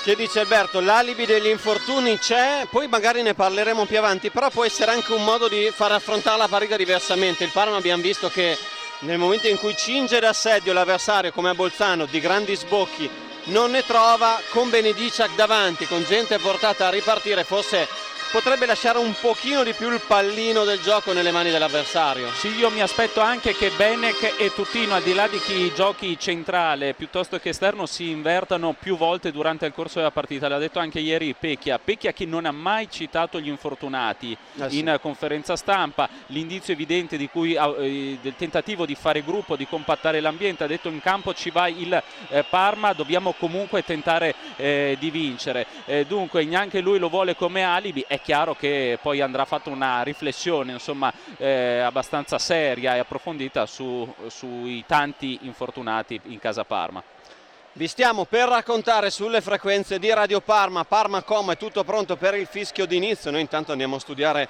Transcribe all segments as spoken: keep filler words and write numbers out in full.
Che dice Alberto, l'alibi degli infortuni c'è, poi magari ne parleremo più avanti, però può essere anche un modo di far affrontare la partita diversamente. Il Parma abbiamo visto che nel momento in cui cinge d'assedio l'avversario come a Bolzano di grandi sbocchi non ne trova, con Benediciak davanti, con gente portata a ripartire, forse potrebbe lasciare un pochino di più il pallino del gioco nelle mani dell'avversario. Sì, io mi aspetto anche che Benek e Tutino, al di là di chi giochi centrale piuttosto che esterno, si invertano più volte durante il corso della partita. L'ha detto anche ieri Pecchia, Pecchia che non ha mai citato gli infortunati eh sì. in conferenza stampa, l'indizio evidente di cui, eh, del tentativo di fare gruppo, di compattare l'ambiente. Ha detto in campo ci va il eh, Parma, dobbiamo comunque tentare eh, di vincere, eh, dunque neanche lui lo vuole come alibi. È chiaro che poi andrà fatta una riflessione insomma eh, abbastanza seria e approfondita su, sui tanti infortunati in casa Parma. Vi stiamo per raccontare sulle frequenze di Radio Parma, Parma Com è tutto pronto per il fischio d'inizio. Noi intanto andiamo a studiare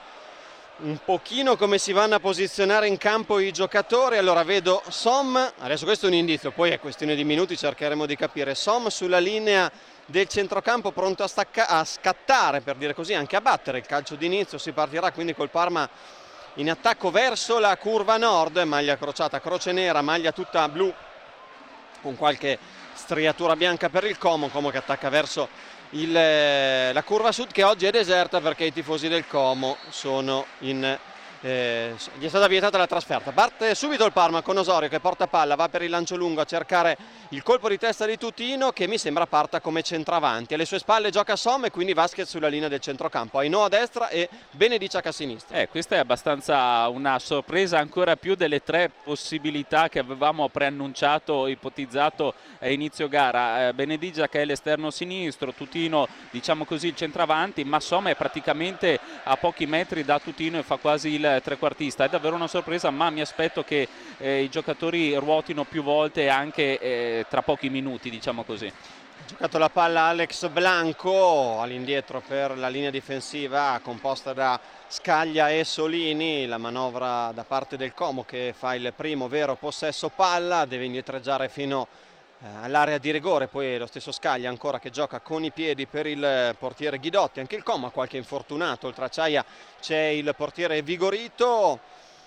un pochino come si vanno a posizionare in campo i giocatori. Allora vedo Som, adesso questo è un indizio, poi è questione di minuti, cercheremo di capire. Som sulla linea del centrocampo, pronto a, stacca- a scattare, per dire così, anche a battere il calcio d'inizio. Si partirà quindi col Parma in attacco verso la curva nord, maglia crociata, croce nera, maglia tutta blu con qualche striatura bianca per il Como, Como che attacca verso il, la curva sud, che oggi è deserta perché i tifosi del Como sono in Eh, gli è stata vietata la trasferta. Parte subito il Parma con Osorio che porta palla, va per il lancio lungo a cercare il colpo di testa di Tutino, che mi sembra parta come centravanti. Alle sue spalle gioca Som e quindi Vasquez sulla linea del centrocampo, Ainhoa a destra e Benediciak a sinistra. Eh, questa è abbastanza una sorpresa, ancora più delle tre possibilità che avevamo preannunciato, ipotizzato a inizio gara. eh, Benediciak è l'esterno sinistro, Tutino diciamo così il centravanti, ma Som è praticamente a pochi metri da Tutino e fa quasi il trequartista. È davvero una sorpresa, ma mi aspetto che eh, i giocatori ruotino più volte anche eh, tra pochi minuti, diciamo così. Ha giocato la palla Alex Blanco all'indietro per la linea difensiva composta da Scaglia e Solini. La manovra da parte del Como che fa il primo vero possesso palla, deve indietreggiare fino all'area di rigore, poi lo stesso Scaglia ancora che gioca con i piedi per il portiere Ghidotti. Anche il Como ha qualche infortunato, oltre a Ciaia c'è il portiere Vigorito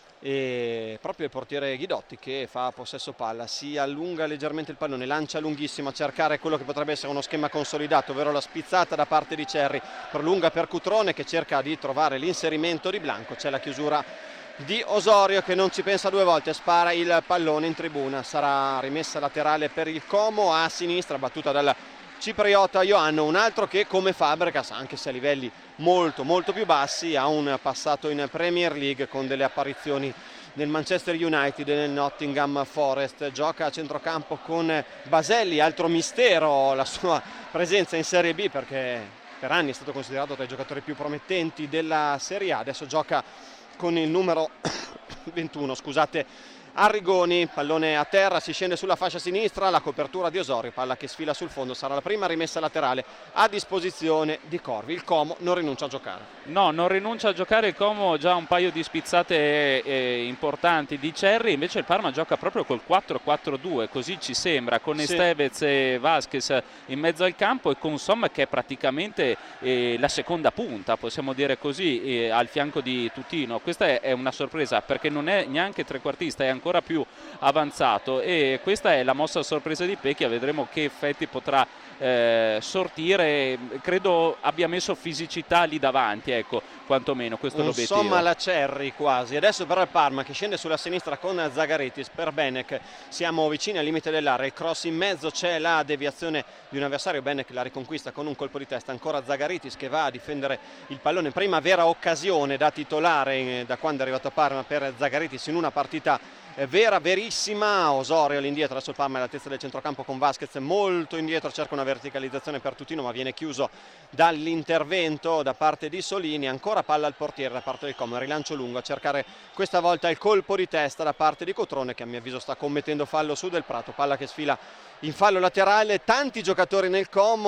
e proprio il portiere Ghidotti che fa possesso palla, si allunga leggermente il pallone, lancia lunghissimo a cercare quello che potrebbe essere uno schema consolidato, ovvero la spizzata da parte di Cerri, prolunga per Cutrone che cerca di trovare l'inserimento di Blanco. C'è la chiusura di Osorio che non ci pensa due volte, spara il pallone in tribuna. Sarà rimessa laterale per il Como, a sinistra battuta dal cipriota Ioanno, un altro che come Fabregas, anche se a livelli molto molto più bassi, ha un passato in Premier League con delle apparizioni nel Manchester United e nel Nottingham Forest. Gioca a centrocampo con Baselli, altro mistero la sua presenza in Serie B perché per anni è stato considerato tra i giocatori più promettenti della Serie A. Adesso gioca con il numero ventuno, scusate, Arrigoni, pallone a terra, si scende sulla fascia sinistra, la copertura di Osorio, palla che sfila sul fondo, sarà la prima rimessa laterale a disposizione di Corvi. Il Como non rinuncia a giocare. No, non rinuncia a giocare il Como, già un paio di spizzate eh, importanti di Cerri, invece il Parma gioca proprio col quattro quattro due, così ci sembra, con sì. Estevez e Vasquez in mezzo al campo e con Som che è praticamente eh, la seconda punta, possiamo dire così, eh, al fianco di Tutino. Questa è, è una sorpresa perché non è neanche trequartista, è ancora più avanzato e questa è la mossa sorpresa di Pecchia. Vedremo che effetti potrà eh, sortire. Credo abbia messo fisicità lì davanti, ecco, quantomeno questo è l'obiettivo. Insomma la Cerri quasi. Adesso però il Parma che scende sulla sinistra con Zagaritis per Benek, siamo vicini al limite dell'area, il cross in mezzo, c'è la deviazione di un avversario, Benek la riconquista con un colpo di testa, ancora Zagaritis che va a difendere il pallone, prima vera occasione da titolare da quando è arrivato a Parma per Zagaritis in una partita vera, verissima. Osorio all'indietro, adesso il Parma è all'altezza del centrocampo con Vasquez molto indietro, cerca una verticalizzazione per Tutino ma viene chiuso dall'intervento da parte di Solini. Ancora palla al portiere da parte del Como, rilancio lungo a cercare questa volta il colpo di testa da parte di Cotrone che a mio avviso sta commettendo fallo su Del Prato, palla che sfila in fallo laterale. Tanti giocatori nel Como,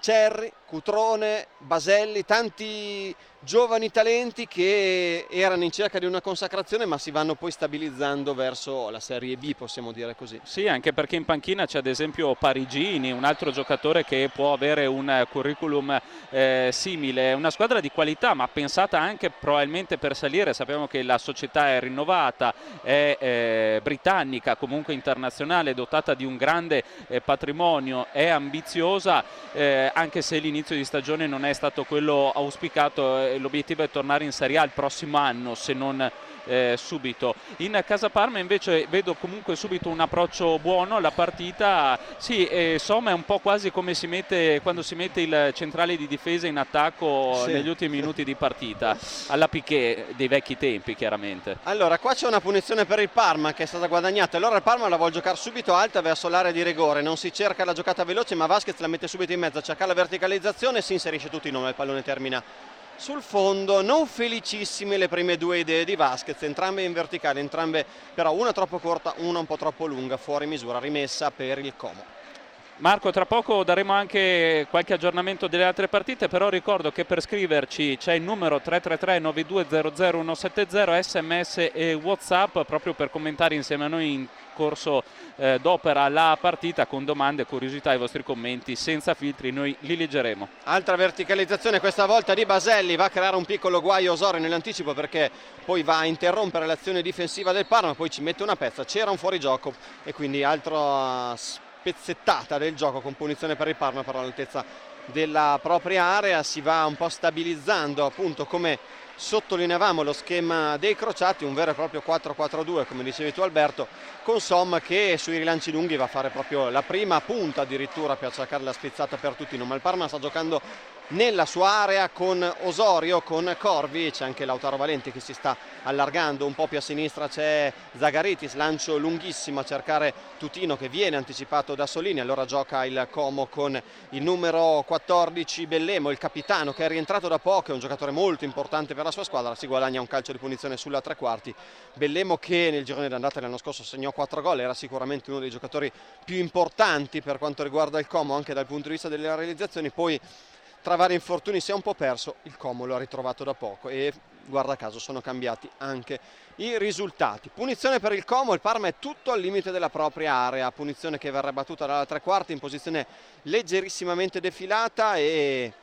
Cerri, Cutrone, Baselli, tanti giovani talenti che erano in cerca di una consacrazione ma si vanno poi stabilizzando verso la Serie B, possiamo dire così. Sì, anche perché in panchina c'è ad esempio Parigini, un altro giocatore che può avere un curriculum eh, simile, una squadra di qualità ma pensata anche probabilmente per salire. Sappiamo che la società è rinnovata, è eh, britannica, comunque internazionale, dotata di un grande eh, patrimonio, è ambiziosa, eh, anche se l'inizio di stagione non è stato quello auspicato. eh, L'obiettivo è tornare in Serie A il prossimo anno, se non eh, subito. In casa Parma invece vedo comunque subito un approccio buono alla partita. Sì, eh, Somma è un po' quasi come si mette quando si mette il centrale di difesa in attacco sì. negli ultimi minuti di partita, alla Piqué dei vecchi tempi chiaramente. Allora qua c'è una punizione per il Parma che è stata guadagnata, allora il Parma la vuole giocare subito alta verso l'area di rigore, non si cerca la giocata veloce ma Vasquez la mette subito in mezzo, cerca la verticalizzazione e si inserisce tutti in nome, il pallone termina sul fondo. Non felicissime le prime due idee di Vasquez, entrambe in verticale, entrambe però una troppo corta, una un po' troppo lunga, fuori misura, rimessa per il Como. Marco, tra poco daremo anche qualche aggiornamento delle altre partite, però ricordo che per scriverci c'è il numero tre tre tre nove due zero zero uno sette zero, sms e WhatsApp, proprio per commentare insieme a noi in corso eh, d'opera la partita, con domande, curiosità e i vostri commenti senza filtri, noi li leggeremo. Altra verticalizzazione questa volta di Baselli, va a creare un piccolo guaio Osorio nell'anticipo perché poi va a interrompere l'azione difensiva del Parma, poi ci mette una pezza, c'era un fuorigioco e quindi altro spezzettata del gioco con punizione per il Parma, però all'altezza della propria area. Si va un po' stabilizzando, appunto, come sottolineavamo, lo schema dei crociati, un vero e proprio quattro quattro due come dicevi tu Alberto, con Somma che sui rilanci lunghi va a fare proprio la prima punta addirittura per cercare la spizzata per tutti, ma il Parma sta giocando nella sua area con Osorio, con Corvi, c'è anche Lautaro Valenti che si sta allargando un po' più a sinistra, c'è Zagaritis, lancio lunghissimo a cercare Tutino che viene anticipato da Solini, allora gioca il Como con il numero quattordici Bellemo, il capitano che è rientrato da poco, è un giocatore molto importante per la sua squadra, si guadagna un calcio di punizione sulla tre quarti. Bellemo che nel girone d'andata l'anno scorso segnò quattro gol, era sicuramente uno dei giocatori più importanti per quanto riguarda il Como anche dal punto di vista delle realizzazioni, poi tra vari infortuni si è un po' perso, il Como lo ha ritrovato da poco e guarda caso sono cambiati anche i risultati. Punizione per il Como, il Parma è tutto al limite della propria area, punizione che verrà battuta dalla tre quarti in posizione leggerissimamente defilata e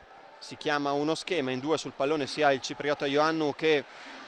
si chiama uno schema in due sul pallone sia il cipriota Ioannou che...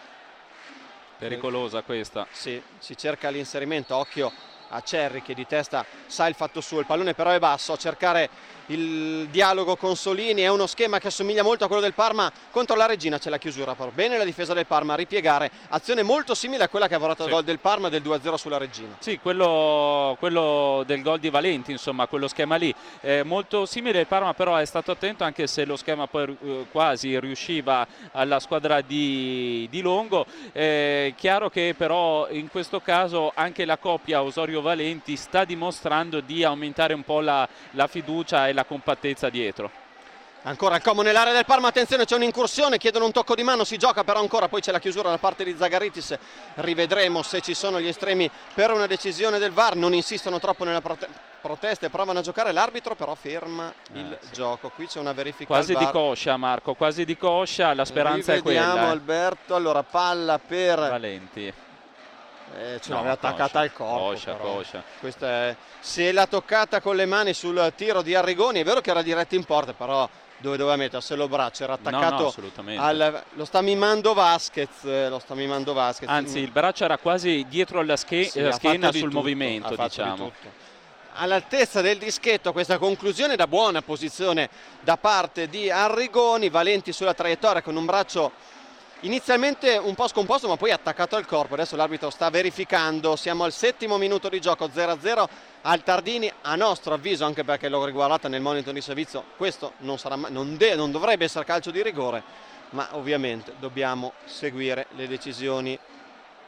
Pericolosa questa. Sì, si cerca l'inserimento, occhio a Cerri che di testa sa il fatto suo, il pallone però è basso, a cercare il dialogo con Solini, è uno schema che assomiglia molto a quello del Parma contro la Regina, c'è la chiusura però bene la difesa del Parma a ripiegare, azione molto simile a quella che ha portato il sì. gol del Parma del due a zero sulla Regina. Sì, quello, quello del gol di Valenti, insomma, quello schema lì è molto simile. Il Parma però è stato attento, anche se lo schema poi eh, quasi riusciva alla squadra di, di Longo. È chiaro che però in questo caso anche la coppia Osorio-Valenti sta dimostrando di aumentare un po' la, la fiducia e la compattezza dietro. Ancora il Como nell'area del Parma, attenzione, c'è un'incursione, chiedono un tocco di mano, si gioca però ancora, poi c'è la chiusura da parte di Zagaritis, rivedremo se ci sono gli estremi per una decisione del V A R, non insistono troppo nella prote protesta e provano a giocare, l'arbitro però ferma il eh, sì. gioco, qui c'è una verifica quasi al V A R. Di coscia Marco, quasi di coscia, la speranza Rivediamo è quella. Alberto, allora palla per Valenti. Eh, ce l'aveva no, attaccata al corpo, coscia, coscia. Questa è... se l'ha toccata con le mani sul tiro di Arrigoni, è vero che era diretto in porta, però dove doveva metterselo il braccio, era attaccato no, no, al... lo sta mimando Vasquez, lo sta mimando Vasquez. Anzi il braccio era quasi dietro alla sche sì, la schiena sul tutto, movimento, diciamo. Di all'altezza del dischetto questa conclusione da buona posizione da parte di Arrigoni, Valenti sulla traiettoria con un braccio inizialmente un po' scomposto ma poi attaccato al corpo, adesso l'arbitro sta verificando, siamo al settimo minuto di gioco, zero a zero al Tardini, a nostro avviso, anche perché l'ho riguardata nel monitor di servizio, questo non, sarà mai, non, de, non dovrebbe essere calcio di rigore, ma ovviamente dobbiamo seguire le decisioni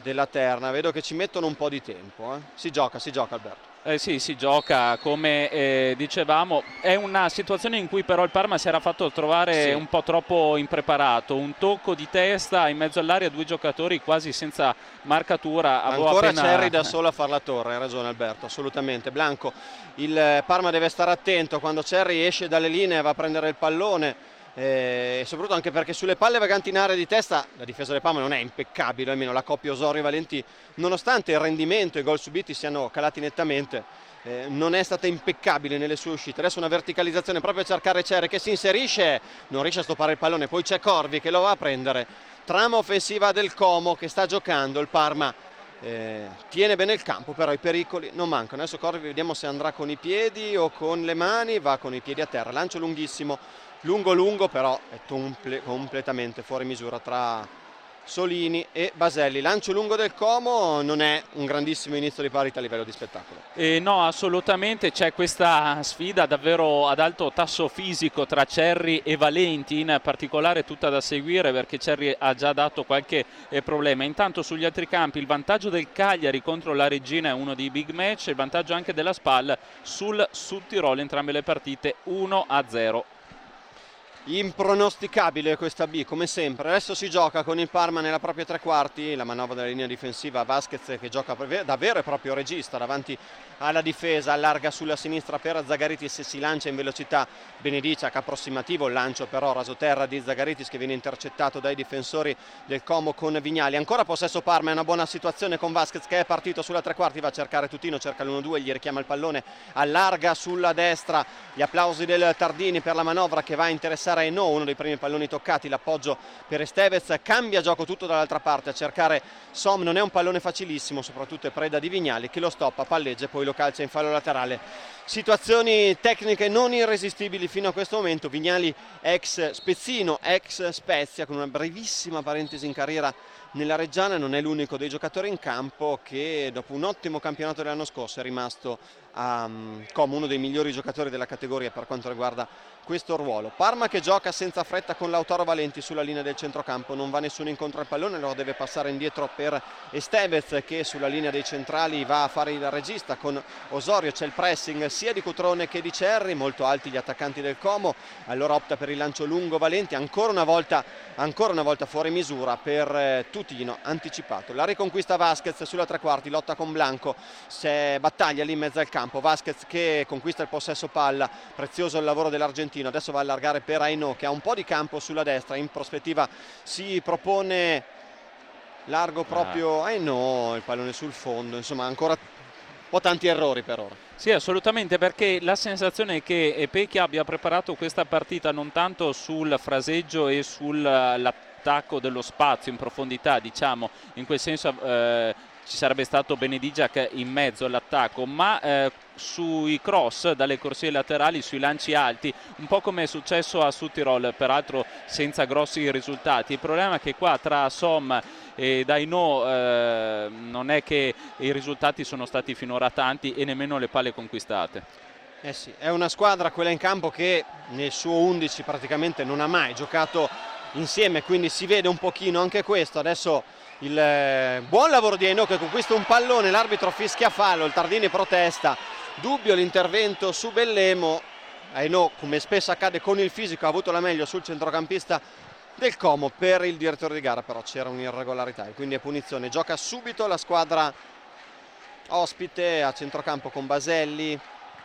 della terna. Vedo che ci mettono un po' di tempo, eh. si gioca, si gioca Alberto. Eh sì, si gioca come eh, dicevamo, è una situazione in cui però il Parma si era fatto trovare Sì. un po' troppo impreparato, un tocco di testa in mezzo all'area, due giocatori quasi senza marcatura. Ancora appena... Cerri da solo a far la torre, hai ragione Alberto, assolutamente. Blanco, il Parma deve stare attento quando Cerri esce dalle linee, va a prendere il pallone. E soprattutto anche perché sulle palle vaganti in area di testa la difesa del Parma non è impeccabile, almeno la coppia Osorio-Valenti, nonostante il rendimento e i gol subiti siano calati nettamente, eh, non è stata impeccabile nelle sue uscite. Adesso una verticalizzazione proprio a cercare Cerri che si inserisce, non riesce a stoppare il pallone, poi c'è Corvi che lo va a prendere. Trama offensiva del Como che sta giocando, il Parma eh, tiene bene il campo, però i pericoli non mancano. Adesso Corvi vediamo se andrà con i piedi o con le mani, va con i piedi a terra, lancio lunghissimo, lungo lungo, però è tumple, completamente fuori misura tra Solini e Baselli. Lancio lungo del Como, non è un grandissimo inizio di partita a livello di spettacolo. Eh no, assolutamente, c'è questa sfida davvero ad alto tasso fisico tra Cerri e Valenti, in particolare tutta da seguire perché Cerri ha già dato qualche eh, problema. Intanto sugli altri campi il vantaggio del Cagliari contro la Reggina è uno dei big match, il vantaggio anche della Spal sul Sud Tirolo, entrambe le partite uno a zero. Impronosticabile questa B come sempre. Adesso si gioca con il Parma nella propria tre quarti, la manovra della linea difensiva, Vasquez che gioca da vero e proprio regista davanti alla difesa, allarga sulla sinistra per Zagaritis, si lancia in velocità Benediciak, approssimativo il lancio però rasoterra di Zagaritis che viene intercettato dai difensori del Como con Vignali. Ancora possesso Parma, è una buona situazione con Vasquez che è partito sulla tre quarti, va a cercare Tutino, cerca l'uno due, gli richiama il pallone, allarga sulla destra, gli applausi del Tardini per la manovra che va a interessare Eno, uno dei primi palloni toccati, l'appoggio per Estevez, cambia gioco tutto dall'altra parte a cercare Som, non è un pallone facilissimo, soprattutto è preda di Vignali che lo stoppa, palleggia e poi lo calcia in fallo laterale. Situazioni tecniche non irresistibili fino a questo momento. Vignali ex Spezzino, ex Spezia, con una brevissima parentesi in carriera nella Reggiana, non è l'unico dei giocatori in campo che dopo un ottimo campionato dell'anno scorso è rimasto um, come uno dei migliori giocatori della categoria per quanto riguarda questo ruolo. Parma che gioca senza fretta con Lautaro Valenti sulla linea del centrocampo, non va nessuno incontro al pallone, lo deve passare indietro per Estevez che sulla linea dei centrali va a fare il regista con Osorio. C'è il pressing sia di Cutrone che di Cerri, molto alti gli attaccanti del Como, allora opta per il lancio lungo Valenti, ancora una volta, ancora una volta fuori misura per eh, Tutino, anticipato. La riconquista Vasquez sulla tre quarti, lotta con Blanco, c'è battaglia lì in mezzo al campo, Vasquez che conquista il possesso palla, prezioso il lavoro dell'argentino, adesso va a allargare per Aino che ha un po' di campo sulla destra, in prospettiva si propone largo proprio Aino, il pallone sul fondo, insomma ancora un po' tanti errori per ora. Sì, assolutamente, perché la sensazione è che Pecchia abbia preparato questa partita non tanto sul fraseggio e sull'attacco dello spazio in profondità, diciamo, in quel senso eh, ci sarebbe stato Benediciak in mezzo all'attacco, ma eh, sui cross dalle corsie laterali, sui lanci alti, un po' come è successo a Sud Tirol, peraltro senza grossi risultati. Il problema è che qua tra Som e Daino eh, non è che i risultati sono stati finora tanti e nemmeno le palle conquistate. Eh sì, è una squadra quella in campo che nel suo undici praticamente non ha mai giocato insieme, quindi si vede un pochino anche questo. Adesso il eh, buon lavoro di Aino che conquista un pallone, l'arbitro fischia fallo, il Tardini protesta, dubbio l'intervento su Bellemo. Aino, come spesso accade con il fisico, ha avuto la meglio sul centrocampista del Como, per il direttore di gara però c'era un'irregolarità e quindi è punizione. Gioca subito la squadra ospite a centrocampo con Baselli,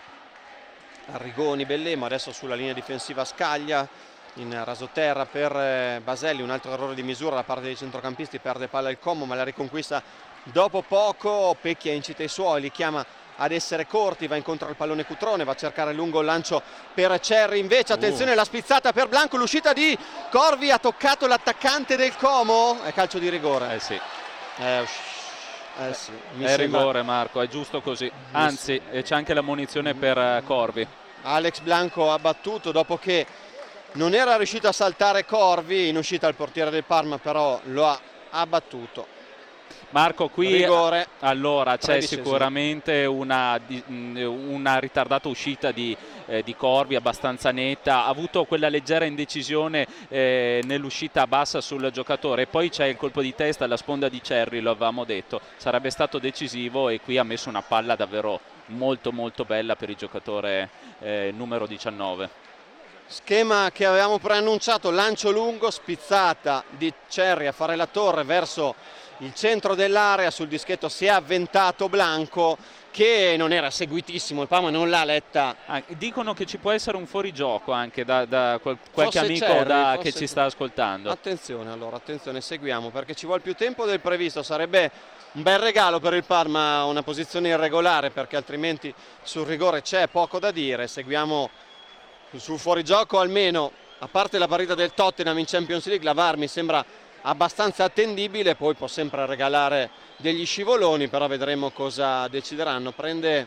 Arrigoni, Bellemo, adesso sulla linea difensiva Scaglia in rasoterra per Baselli, un altro errore di misura da parte dei centrocampisti, perde palla il Como ma la riconquista dopo poco. Pecchia incita i suoi, li chiama ad essere corti, va incontro al pallone Cutrone, va a cercare lungo il lancio per Cerri, invece attenzione uh. la spizzata per Blanco, l'uscita di Corvi ha toccato l'attaccante del Como, è calcio di rigore. Eh sì, eh, eh sì mi è sembra... rigore Marco, è giusto così, anzi c'è anche la munizione per Corvi. Alex Blanco ha battuto dopo che non era riuscito a saltare Corvi, in uscita il portiere del Parma però lo ha abbattuto. Marco, qui rigore, allora c'è sicuramente una, una ritardata uscita di eh, di Corvi abbastanza netta, ha avuto quella leggera indecisione eh, nell'uscita bassa sul giocatore, e poi c'è il colpo di testa alla sponda di Cerri, lo avevamo detto, sarebbe stato decisivo, e qui ha messo una palla davvero molto molto bella per il giocatore eh, numero diciannove. Schema che avevamo preannunciato, lancio lungo, spizzata di Cerri a fare la torre verso il centro dell'area, sul dischetto si è avventato Blanco che non era seguitissimo, il Parma non l'ha letta. Ah, dicono che ci può essere un fuorigioco anche da, da qual qualche Fosse amico Cerri, da, fosse... che ci sta ascoltando. Attenzione allora, attenzione, seguiamo perché ci vuole più tempo del previsto, sarebbe un bel regalo per il Parma una posizione irregolare, perché altrimenti sul rigore c'è poco da dire. Seguiamo sul fuorigioco, almeno a parte la partita del Tottenham in Champions League, la V A R mi sembra abbastanza attendibile, poi può sempre regalare degli scivoloni, però vedremo cosa decideranno. Prende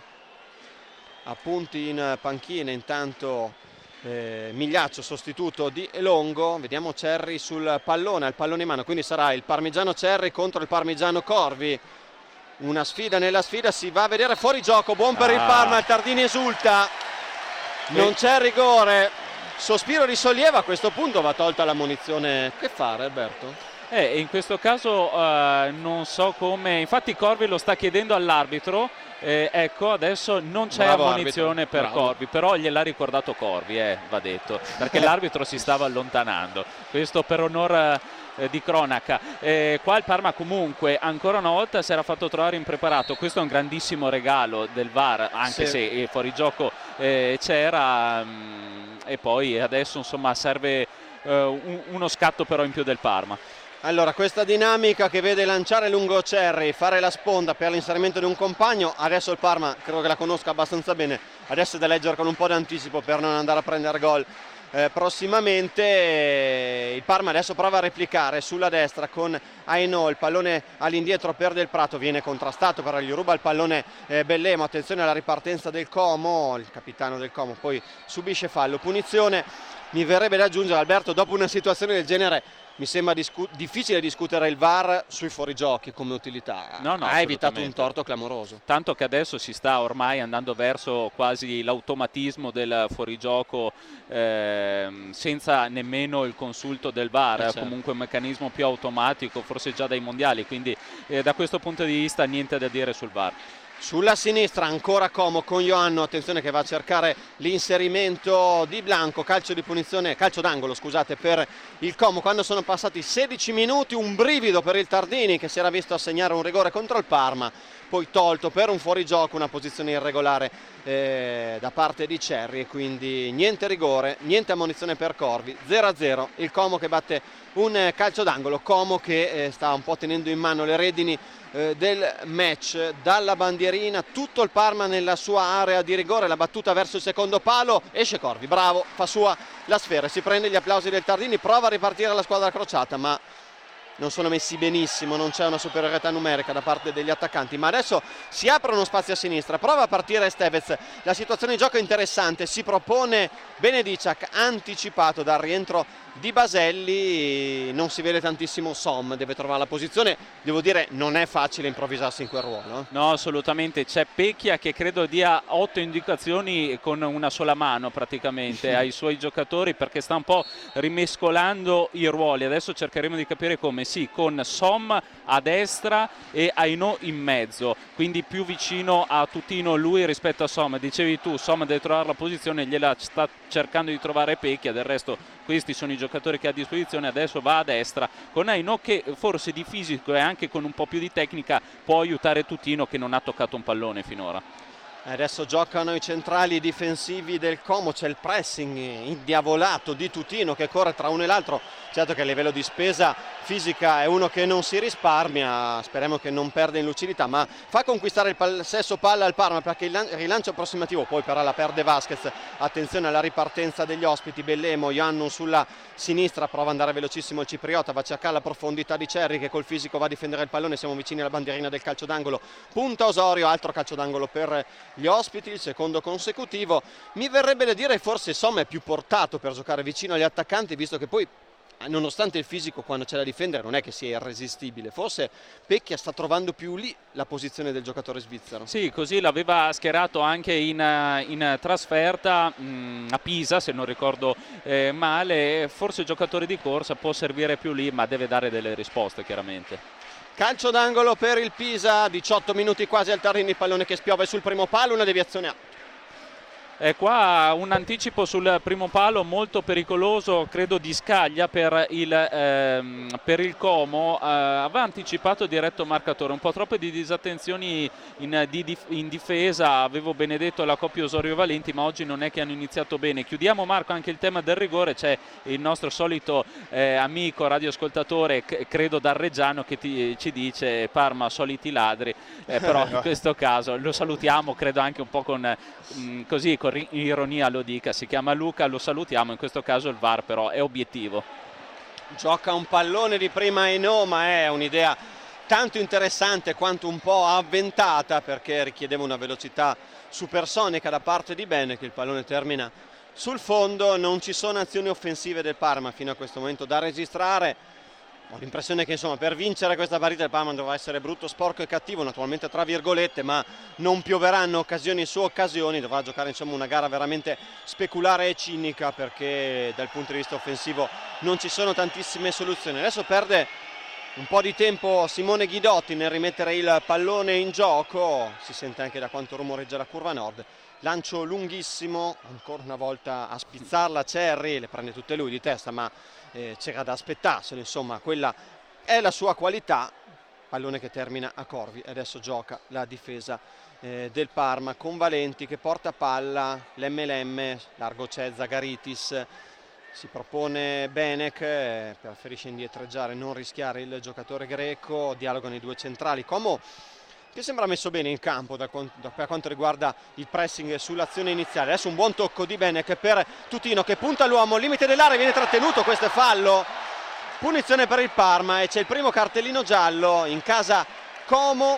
appunti in panchina intanto eh, Migliaccio, sostituto di Elongo. Vediamo Cerri sul pallone, al pallone in mano, quindi sarà il parmigiano Cerri contro il parmigiano Corvi, una sfida nella sfida, si va a vedere fuorigioco, buon per ah. il Parma, il Tardini esulta, non c'è rigore, sospiro di sollievo, a questo punto va tolta la munizione. Che fare, Alberto? Eh, in questo caso eh, non so come, infatti Corvi lo sta chiedendo all'arbitro, eh, ecco adesso non c'è ammonizione per Bravo. Corvi, però gliel'ha ricordato Corvi, eh, va detto, perché l'arbitro si stava allontanando, questo per onor eh, di cronaca. Eh, qua il Parma comunque ancora una volta si era fatto trovare impreparato, questo è un grandissimo regalo del V A R, anche sì. se il fuorigioco eh, c'era, mh, e poi adesso insomma serve eh, un, uno scatto però in più del Parma. Allora, questa dinamica che vede lanciare lungo Cerri, fare la sponda per l'inserimento di un compagno, adesso il Parma credo che la conosca abbastanza bene, adesso è da leggere con un po' d'anticipo per non andare a prendere gol eh, prossimamente. Eh, il Parma adesso prova a replicare sulla destra con Aino, il pallone all'indietro per Del Prato, viene contrastato, però gli ruba il pallone eh, Bellemo. Attenzione alla ripartenza del Como, il capitano del Como poi subisce fallo, punizione. Mi verrebbe da aggiungere, Alberto, dopo una situazione del genere mi sembra discu- difficile discutere il V A R sui fuorigiochi come utilità. No, no, ha evitato un torto clamoroso. Tanto che adesso si sta ormai andando verso quasi l'automatismo del fuorigioco eh, senza nemmeno il consulto del V A R, eh certo. Comunque un meccanismo più automatico, forse già dai mondiali, quindi eh, da questo punto di vista niente da dire sul V A R. Sulla sinistra ancora Como con Ioanno, attenzione che va a cercare l'inserimento di Blanco, calcio di punizione, calcio d'angolo scusate per il Como quando sono passati sedici minuti, un brivido per il Tardini che si era visto assegnare un rigore contro il Parma, poi tolto per un fuorigioco, una posizione irregolare eh, da parte di Cerri, e quindi niente rigore, niente ammonizione per Corvi. Zero a zero, il Como che batte un calcio d'angolo, Como che eh, sta un po' tenendo in mano le redini eh, del match. Dalla bandierina tutto il Parma nella sua area di rigore, la battuta verso il secondo palo, esce Corvi, bravo, fa sua la sfera, si prende gli applausi del Tardini, prova a ripartire la squadra crociata, ma non sono messi benissimo, non c'è una superiorità numerica da parte degli attaccanti, ma adesso si apre uno spazio a sinistra, prova a partire Stevez, la situazione di gioco è interessante, si propone Benediciak, anticipato dal rientro di Baselli, non si vede tantissimo Som, deve trovare la posizione, devo dire non è facile improvvisarsi in quel ruolo. Eh? No, assolutamente, c'è Pecchia che credo dia otto indicazioni con una sola mano praticamente ai suoi giocatori, perché sta un po' rimescolando i ruoli, adesso cercheremo di capire come. Sì, con Som a destra e Aino in mezzo, quindi più vicino a Tutino lui rispetto a Som. Dicevi tu, Som deve trovare la posizione, gliela sta cercando di trovare Pecchia, del resto questi sono i giocatori che ha a disposizione. Adesso va a destra con Aino che forse di fisico e anche con un po' più di tecnica può aiutare Tutino che non ha toccato un pallone finora. Adesso giocano i centrali difensivi del Como, c'è il pressing indiavolato di Tutino che corre tra uno e l'altro, certo che a livello di spesa fisica è uno che non si risparmia, speriamo che non perda in lucidità, ma fa conquistare il possesso palla al Parma perché il rilancio approssimativo, poi però la perde Vasquez. Attenzione alla ripartenza degli ospiti, Bellemo, Iannu sulla sinistra, prova ad andare velocissimo il cipriota, va a cercare la profondità di Cerri che col fisico va a difendere il pallone, siamo vicini alla bandierina del calcio d'angolo, punta Osorio, altro calcio d'angolo per gli ospiti, il secondo consecutivo. Mi verrebbe da dire forse Som è più portato per giocare vicino agli attaccanti, visto che poi nonostante il fisico quando c'è da difendere non è che sia irresistibile. Forse Pecchia sta trovando più lì la posizione del giocatore svizzero. Sì, così l'aveva schierato anche in, in trasferta mh, a Pisa, se non ricordo eh, male. Forse il giocatore di corsa può servire più lì, ma deve dare delle risposte chiaramente. Calcio d'angolo per il Pisa, diciotto minuti quasi al termine, il pallone che spiove sul primo palo, una deviazione a E qua un anticipo sul primo palo molto pericoloso, credo di Scaglia per il, ehm, per il Como. Eh, aveva anticipato diretto marcatore, un po' troppe di disattenzioni in, di, in difesa. Avevo benedetto la coppia Osorio Valenti, ma oggi non è che hanno iniziato bene. Chiudiamo, Marco, anche il tema del rigore. C'è il nostro solito eh, amico radioascoltatore, credo dal Reggiano, che ti, ci dice Parma soliti ladri, eh, però in questo caso lo salutiamo, credo anche un po' con mh, così con ironia lo dica, si chiama Luca, lo salutiamo. In questo caso il V A R però è obiettivo. Gioca un pallone di prima e no, ma è un'idea tanto interessante quanto un po' avventata, perché richiedeva una velocità supersonica da parte di Bene, che il pallone termina sul fondo. Non ci sono azioni offensive del Parma fino a questo momento da registrare. Ho l'impressione che insomma per vincere questa partita il Parma dovrà essere brutto, sporco e cattivo, naturalmente tra virgolette, ma non pioveranno occasioni su occasioni. Dovrà giocare insomma una gara veramente speculare e cinica, perché dal punto di vista offensivo non ci sono tantissime soluzioni. Adesso perde un po' di tempo Simone Ghidotti nel rimettere il pallone in gioco, si sente anche da quanto rumoreggia la curva nord. Lancio lunghissimo, ancora una volta a spizzarla Cerri, le prende tutte lui di testa, ma eh, c'era da aspettarselo, insomma quella è la sua qualità. Pallone che termina a Corvi, adesso gioca la difesa eh, del Parma con Valenti che porta palla, l'emme l'emme, largo c'è Zagaritis, si propone Benek, eh, preferisce indietreggiare, non rischiare il giocatore greco, dialogano i due centrali. Como che sembra messo bene in campo da, da, per quanto riguarda il pressing sull'azione iniziale. Adesso un buon tocco di Benek per Tutino che punta l'uomo, limite dell'area, viene trattenuto, questo è fallo, punizione per il Parma e c'è il primo cartellino giallo in casa Como.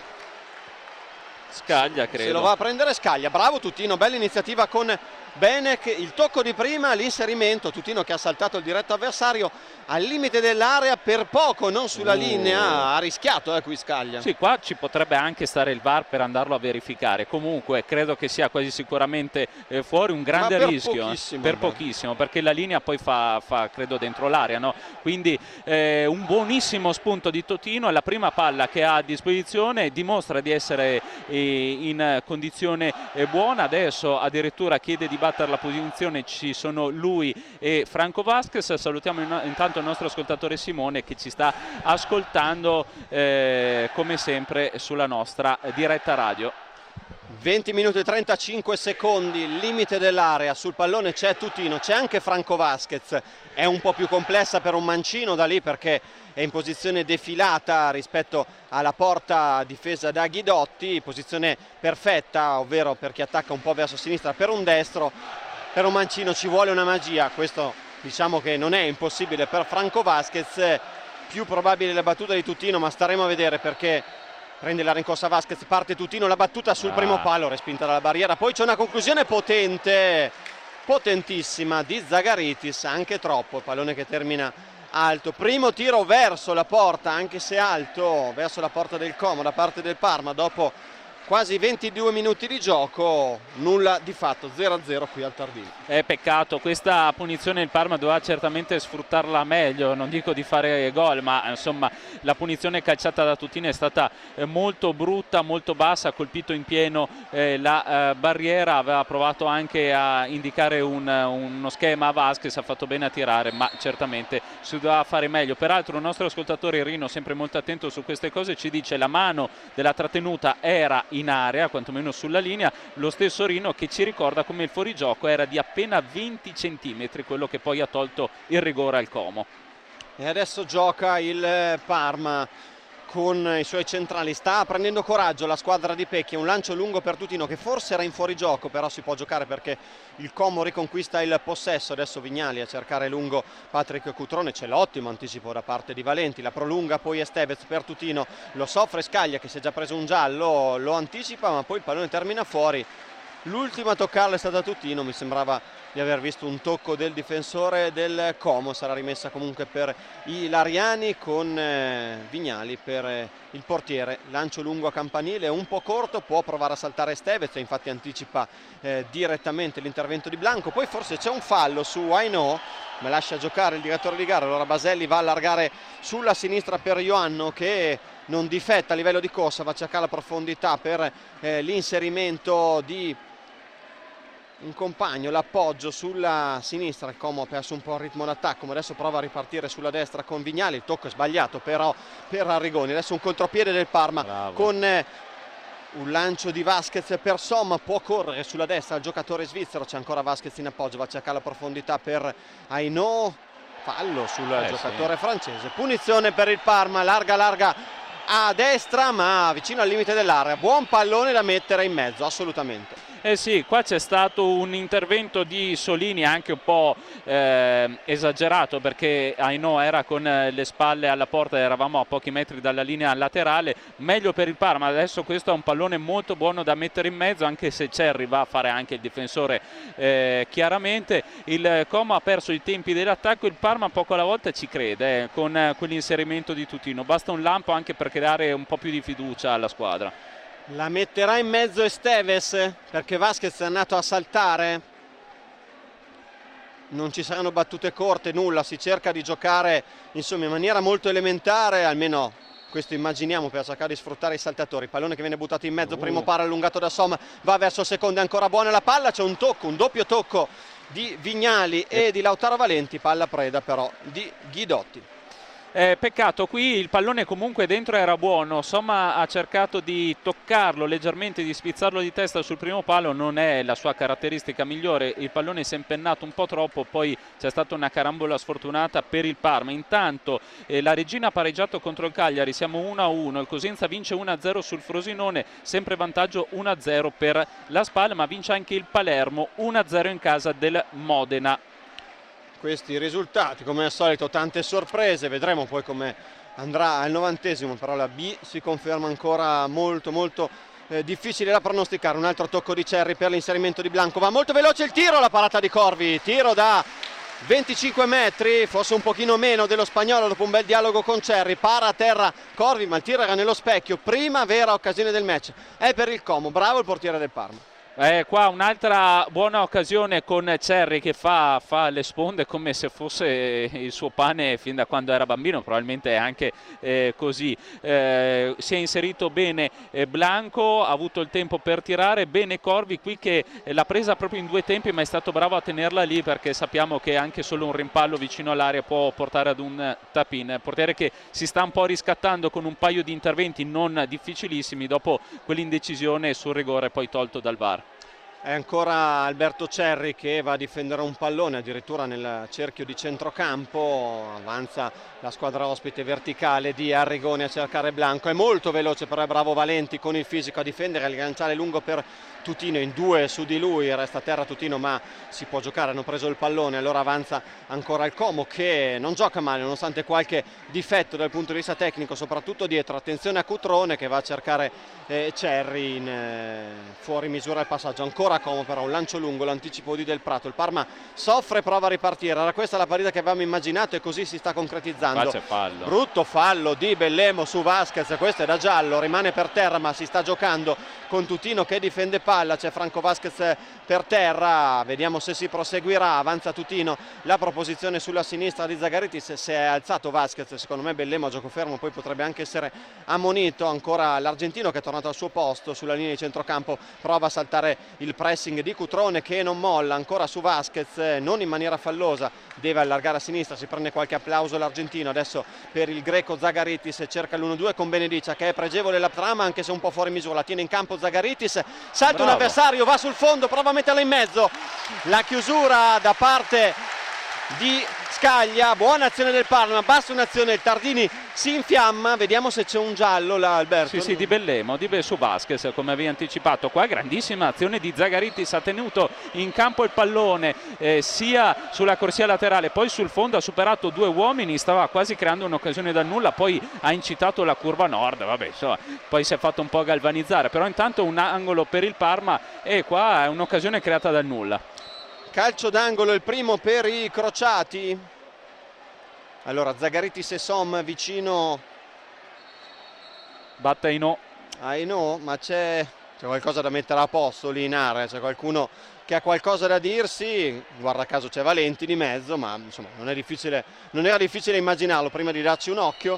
Scaglia credo. Se lo va a prendere Scaglia, bravo Tutino, bella iniziativa con Benek, il tocco di prima, l'inserimento, Tutino che ha saltato il diretto avversario al limite dell'area per poco, non sulla oh. linea, ha rischiato eh, qui Scaglia. Sì, qua ci potrebbe anche stare il V A R per andarlo a verificare, comunque credo che sia quasi sicuramente eh, fuori, un grande per rischio pochissimo, eh, per pochissimo, perché la linea poi fa, fa credo dentro l'area, no? Quindi eh, un buonissimo spunto di Tutino, è la prima palla che ha a disposizione, dimostra di essere eh, in condizione eh, buona, adesso addirittura chiede di battere la posizione, ci sono lui e Franco Vasquez. Salutiamo in, intanto il nostro ascoltatore Simone che ci sta ascoltando eh, come sempre sulla nostra diretta radio. venti minuti e trentacinque secondi, limite dell'area, sul pallone c'è Tutino, c'è anche Franco Vasquez, è un po' più complessa per un mancino da lì perché è in posizione defilata rispetto alla porta difesa da Ghidotti, posizione perfetta, ovvero per chi attacca un po' verso sinistra per un destro. Per un mancino ci vuole una magia, questo diciamo che non è impossibile per Franco Vasquez, più probabile la battuta di Tutino, ma staremo a vedere perché prende la rincorsa Vasquez, parte Tutino, la battuta sul ah. primo palo, respinta dalla barriera, poi c'è una conclusione potente, potentissima di Zagaritis, anche troppo, il pallone che termina alto, primo tiro verso la porta, anche se alto, verso la porta del Como da parte del Parma, dopo quasi ventidue minuti di gioco, nulla di fatto, zero a zero qui al Tardino. È peccato, questa punizione il Parma doveva certamente sfruttarla meglio, non dico di fare gol, ma insomma la punizione calciata da Tutino è stata eh, molto brutta, molto bassa, ha colpito in pieno eh, la eh, barriera, aveva provato anche a indicare un, uno schema a Vasquez, ha fatto bene a tirare, ma certamente si doveva fare meglio. Peraltro il nostro ascoltatore Rino, sempre molto attento su queste cose, ci dice la mano della trattenuta era in area, quantomeno sulla linea, lo stesso Rino che ci ricorda come il fuorigioco era di appena venti centimetri, quello che poi ha tolto il rigore al Como. E adesso gioca il Parma con i suoi centrali, sta prendendo coraggio la squadra di Pecchia, un lancio lungo per Tutino che forse era in fuorigioco, però si può giocare perché il Como riconquista il possesso. Adesso Vignali a cercare lungo Patrick Cutrone, c'è l'ottimo anticipo da parte di Valenti, la prolunga poi Estevez per Tutino, lo soffre Scaglia che si è già preso un giallo, lo anticipa ma poi il pallone termina fuori. l'ultima a toccarla è stata Tutino, mi sembrava di aver visto un tocco del difensore del Como. Sarà rimessa comunque per i Lariani con eh, Vignali per eh, il portiere. Lancio lungo a campanile, un po' corto, può provare a saltare Stevez, infatti anticipa eh, direttamente l'intervento di Blanco. Poi forse c'è un fallo su Aino, ma lascia giocare il direttore di gara. Allora Baselli va a allargare sulla sinistra per Ioanno, che non difetta a livello di corsa, va a cercare la profondità per eh, l'inserimento di un compagno, l'appoggio sulla sinistra. Il Como ha perso un po' il ritmo d'attacco, ma adesso prova a ripartire sulla destra con Vignali. Il tocco è sbagliato però per Arrigoni. Adesso un contropiede del Parma. Bravo. Con eh, un lancio di Vasquez per Somma, può correre sulla destra il giocatore svizzero, c'è ancora Vasquez in appoggio, va a cercare la profondità per Aino. Fallo sul eh, giocatore sì. francese. Punizione per il Parma, larga larga a destra ma vicino al limite dell'area. Buon pallone da mettere in mezzo, assolutamente. Eh sì, qua c'è stato un intervento di Solini anche un po' eh, esagerato, perché Aino era con le spalle alla porta, eravamo a pochi metri dalla linea laterale. Meglio per il Parma, adesso questo è un pallone molto buono da mettere in mezzo, anche se Cerri va a fare anche il difensore eh, chiaramente. Il Como ha perso i tempi dell'attacco, il Parma poco alla volta ci crede eh, con eh, quell'inserimento di Tutino. Basta un lampo anche per creare un po' più di fiducia alla squadra. La metterà in mezzo Esteves, perché Vasquez è andato a saltare. Non ci saranno battute corte, nulla, si cerca di giocare insomma in maniera molto elementare, almeno questo immaginiamo, per cercare di sfruttare i saltatori. Pallone che viene buttato in mezzo, uh. primo paro allungato da Somma, va verso seconda, ancora buona la palla, c'è un tocco, un doppio tocco di Vignali e di Lautaro Valenti, palla preda però di Ghidotti. Eh, peccato, qui il pallone comunque dentro era buono. Somma ha cercato di toccarlo leggermente, di spizzarlo di testa sul primo palo, non è la sua caratteristica migliore. Il pallone si è impennato un po' troppo, poi c'è stata una carambola sfortunata per il Parma. Intanto eh, la Regina ha pareggiato contro il Cagliari, siamo uno a uno, il Cosenza vince uno a zero sul Frosinone, sempre vantaggio uno a zero per la Spal, ma vince anche il Palermo uno a zero in casa del Modena. Questi risultati, come al solito, tante sorprese, vedremo poi come andrà al novantesimo, però la B si conferma ancora molto molto eh, difficile da pronosticare. Un altro tocco di Cerri per l'inserimento di Blanco, va molto veloce il tiro, la parata di Corvi, tiro da venticinque metri, forse un pochino meno dello spagnolo dopo un bel dialogo con Cerri, para a terra Corvi, ma il tiro era nello specchio. Prima vera occasione del match è per il Como, bravo il portiere del Parma. Eh, qua un'altra buona occasione con Cerri che fa, fa le sponde come se fosse il suo pane fin da quando era bambino, probabilmente è anche eh, così. Eh, si è inserito bene eh, Blanco, ha avuto il tempo per tirare, bene Corvi qui che l'ha presa proprio in due tempi, ma è stato bravo a tenerla lì, perché sappiamo che anche solo un rimpallo vicino all'area può portare ad un tap-in. Portiere che si sta un po' riscattando con un paio di interventi non difficilissimi dopo quell'indecisione sul rigore poi tolto dal V A R. È ancora Alberto Cerri che va a difendere un pallone addirittura nel cerchio di centrocampo. Avanza la squadra ospite verticale di Arrigoni a cercare Blanco, è molto veloce però è bravo Valenti con il fisico a difendere, il lanciare lungo per Tutino, in due su di lui, resta a terra Tutino ma si può giocare, hanno preso il pallone. Allora avanza ancora il Como che non gioca male nonostante qualche difetto dal punto di vista tecnico, soprattutto dietro. Attenzione a Cutrone che va a cercare eh, Cerri in eh, fuori misura il passaggio. Ancora Como però, un lancio lungo, l'anticipo di Del Prato. Il Parma soffre, prova a ripartire, era questa la partita che avevamo immaginato e così si sta concretizzando. Fallo. Brutto fallo di Bellemo su Vasquez, questo è da giallo, rimane per terra ma si sta giocando con Tutino che difende palla, c'è Franco Vasquez per terra, vediamo se si proseguirà. Avanza Tutino, la proposizione sulla sinistra di Zagaritis, si è alzato Vasquez, secondo me Bellemo a gioco fermo poi potrebbe anche essere ammonito. Ancora l'argentino che è tornato al suo posto sulla linea di centrocampo, prova a saltare il pressing di Cutrone che non molla, ancora su Vasquez, non in maniera fallosa, deve allargare a sinistra, si prende qualche applauso l'argentino. Adesso per il greco Zagaritis cerca l'uno due con Benedicia che è pregevole la trama anche se un po' fuori misura, la tiene in campo Zagaritis, salta Bravo. Un avversario, va sul fondo, prova a metterla in mezzo, la chiusura da parte di scaglia, buona azione del Parma, basta un'azione, il Tardini si infiamma, vediamo se c'è un giallo là, Alberto. Sì, sì, di Bellemo, di Be- su Vasquez, come avevi anticipato. Qua grandissima azione di Zagaritis, ha tenuto in campo il pallone eh, sia sulla corsia laterale, poi sul fondo, ha superato due uomini, stava quasi creando un'occasione dal nulla, poi ha incitato la curva nord, vabbè, insomma, poi si è fatto un po' galvanizzare, però intanto un angolo per il Parma e qua è un'occasione creata dal nulla. Calcio d'angolo, il primo per i crociati. Allora Zagaritis e Som vicino. Batte Ainò. Ainò, ma c'è qualcosa da mettere a posto lì in area, c'è qualcuno che ha qualcosa da dirsi, guarda caso c'è Valenti di mezzo, ma insomma non è difficile, non era difficile immaginarlo prima di darci un occhio.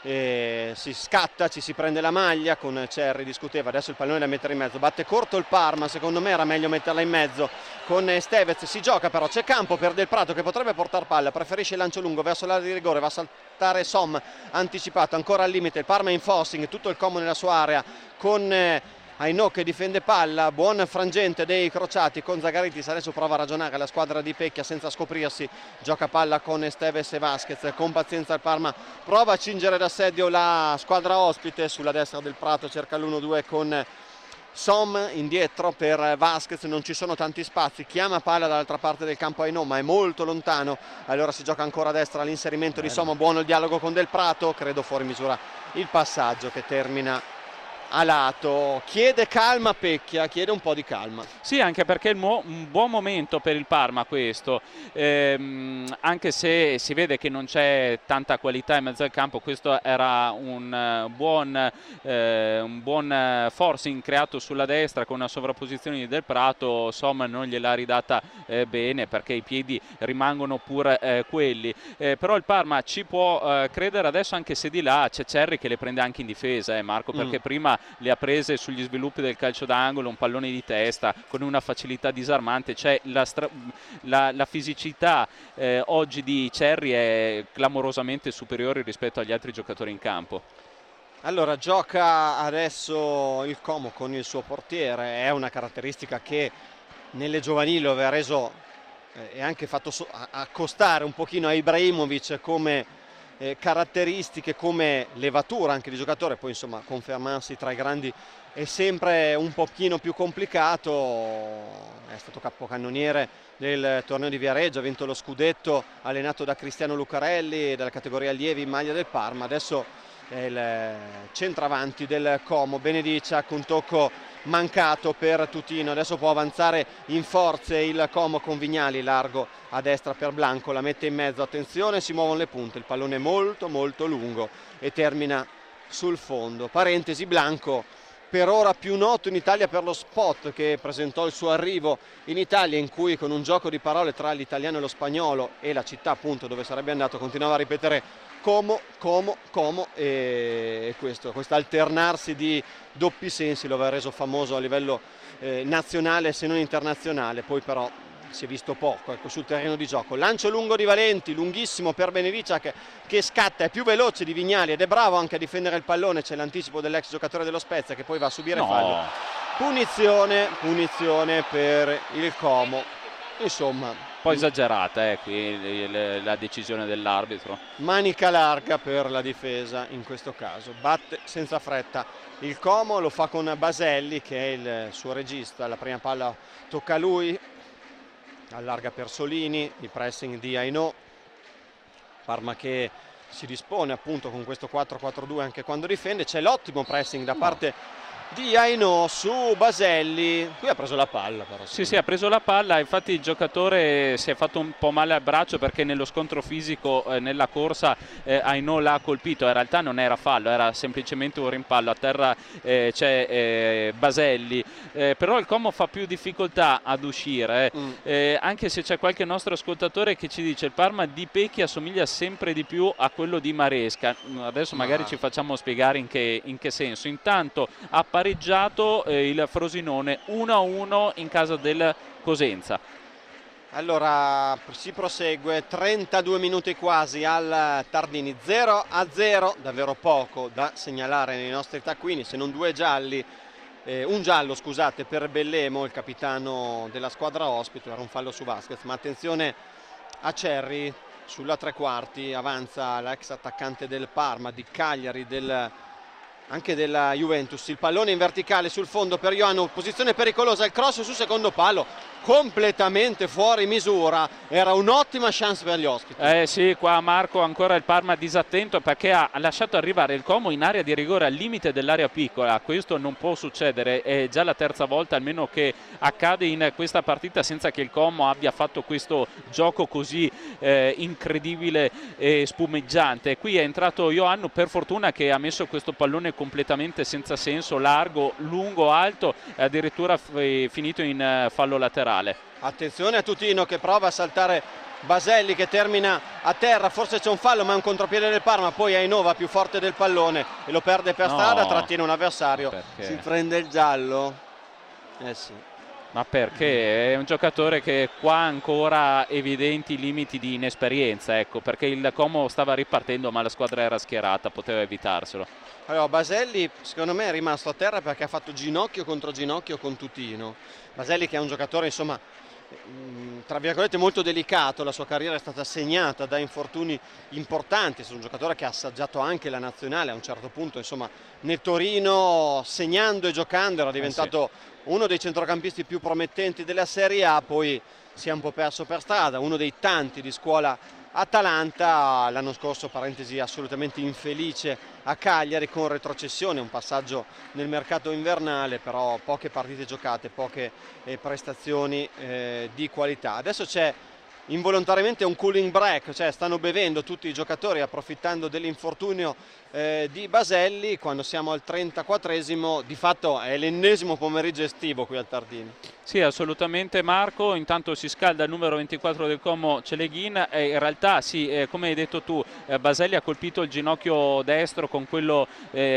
E si scatta, ci si prende la maglia, con Cerri discuteva, adesso il pallone da mettere in mezzo, batte corto il Parma, secondo me era meglio metterla in mezzo con Estevez, si gioca però, c'è campo per Del Prato che potrebbe portare palla, preferisce il lancio lungo verso l'area di rigore, va a saltare Som, anticipato, ancora al limite, il Parma in forcing, tutto il Como nella sua area con eh, Ainò che difende palla, buon frangente dei crociati con Zagaritis, adesso prova a ragionare la squadra di Pecchia senza scoprirsi, gioca palla con Esteves e Vasquez, con pazienza il Parma prova a cingere d'assedio la squadra ospite, sulla destra del Prato cerca l'uno due con Som, indietro per Vasquez, non ci sono tanti spazi, chiama palla dall'altra parte del campo Ainò ma è molto lontano, allora si gioca ancora a destra l'inserimento di Som, buono il dialogo con Del Prato, credo fuori misura il passaggio che termina a lato, chiede calma Pecchia, chiede un po' di calma. Sì, anche perché è un buon momento per il Parma questo, ehm, anche se si vede che non c'è tanta qualità in mezzo al campo, questo era un uh, buon, eh, un buon forcing creato sulla destra con una sovrapposizione di Del Prato, Som non gliel'ha ridata eh, bene perché i piedi rimangono pure eh, quelli, eh, però il Parma ci può eh, credere adesso anche se di là c'è Cerri che le prende anche in difesa, eh, Marco, perché mm. prima le ha prese sugli sviluppi del calcio d'angolo, un pallone di testa con una facilità disarmante, c'è la, la, la fisicità eh, oggi di Cerri è clamorosamente superiore rispetto agli altri giocatori in campo. Allora gioca adesso il Como con il suo portiere, è una caratteristica che nelle giovanili lo aveva reso eh, e anche fatto so accostare un pochino a Ibrahimovic come Eh, caratteristiche, come levatura anche di giocatore, poi insomma confermarsi tra i grandi è sempre un pochino più complicato, è stato capocannoniere del torneo di Viareggio, ha vinto lo scudetto allenato da Cristiano Lucarelli della categoria allievi in maglia del Parma, adesso è il centravanti del Como, Benedicia con un tocco mancato per Tutino, adesso può avanzare in forze il Como con Vignali, largo a destra per Blanco, la mette in mezzo, attenzione, si muovono le punte, il pallone è molto molto lungo e termina sul fondo. Parentesi, Blanco per ora più noto in Italia per lo spot che presentò il suo arrivo in Italia, in cui con un gioco di parole tra l'italiano e lo spagnolo e la città appunto dove sarebbe andato continuava a ripetere Como, Como, Como, e questo, questo alternarsi di doppi sensi lo aveva reso famoso a livello eh, nazionale se non internazionale, poi però si è visto poco ecco, sul terreno di gioco. Lancio lungo di Valenti, lunghissimo per Benedicia che, che scatta, è più veloce di Vignali ed è bravo anche a difendere il pallone, c'è l'anticipo dell'ex giocatore dello Spezia che poi va a subire no. fallo. Punizione, punizione per il Como, insomma... Un po' esagerata eh, qui la decisione dell'arbitro. Manica larga per la difesa in questo caso, batte senza fretta il Como, lo fa con Baselli che è il suo regista, la prima palla tocca a lui, allarga per Solini, il pressing di Ainò, Parma che si dispone appunto con questo quattro quattro due anche quando difende, c'è l'ottimo pressing da parte di Ainò su Baselli, qui ha preso la palla però. Sì, sì, ha preso la palla, infatti il giocatore si è fatto un po' male al braccio perché nello scontro fisico eh, nella corsa eh, Ainò l'ha colpito, in realtà non era fallo, era semplicemente un rimpallo, a terra eh, c'è eh, Baselli, eh, però il Como fa più difficoltà ad uscire, eh. Mm. Eh, anche se c'è qualche nostro ascoltatore che ci dice il Parma di Pecchia assomiglia sempre di più a quello di Maresca, adesso magari Ma... ci facciamo spiegare in che, in che senso. Intanto a pareggiato eh, il Frosinone uno a uno in casa del Cosenza. Allora si prosegue, trentadue minuti quasi al Tardini, zero a zero, davvero poco da segnalare nei nostri taccuini, se non due gialli, eh, un giallo scusate per Bellemo, il capitano della squadra ospite, era un fallo su Vasquez, ma attenzione a Cerri, sulla tre quarti, avanza l'ex attaccante del Parma, di Cagliari, del, anche della Juventus. Il pallone in verticale sul fondo per Ioannou, posizione pericolosa, il cross sul secondo palo completamente fuori misura, era un'ottima chance per gli ospiti. Eh sì, qua Marco ancora il Parma disattento perché ha lasciato arrivare il Como in area di rigore al limite dell'area piccola. Questo non può succedere, è già la terza volta almeno che accade in questa partita senza che il Como abbia fatto questo gioco così eh, incredibile e spumeggiante. Qui è entrato Ioannou, per fortuna, che ha messo questo pallone completamente senza senso, largo, lungo, alto, e addirittura finito in fallo laterale. Attenzione a Tutino che prova a saltare Baselli, che termina a terra, forse c'è un fallo ma è un contropiede del Parma, poi Ainova più forte del pallone e lo perde per no, strada, trattiene un avversario, perché? Si prende il giallo. Eh sì. Ma perché? È un giocatore che qua ha ancora evidenti limiti di inesperienza, ecco, perché il Como stava ripartendo ma la squadra era schierata, poteva evitarselo. Allora, Baselli secondo me è rimasto a terra perché ha fatto ginocchio contro ginocchio con Tutino. Baselli, che è un giocatore insomma tra virgolette molto delicato, la sua carriera è stata segnata da infortuni importanti, è un giocatore che ha assaggiato anche la nazionale a un certo punto, insomma nel Torino segnando e giocando era diventato eh sì. uno dei centrocampisti più promettenti della Serie A, poi si è un po' perso per strada, uno dei tanti di scuola Atalanta, l'anno scorso parentesi assolutamente infelice a Cagliari con retrocessione, un passaggio nel mercato invernale, però poche partite giocate, poche eh, prestazioni eh, di qualità. Adesso c'è involontariamente un cooling break, cioè stanno bevendo tutti i giocatori approfittando dell'infortunio eh, di Baselli. Quando siamo al trentaquattresimo, di fatto è l'ennesimo pomeriggio estivo qui al Tardini. Sì, assolutamente Marco, intanto si scalda il numero ventiquattro del Como, Celeghin, e in realtà sì, eh, come hai detto tu, eh, Baselli ha colpito il ginocchio destro con quello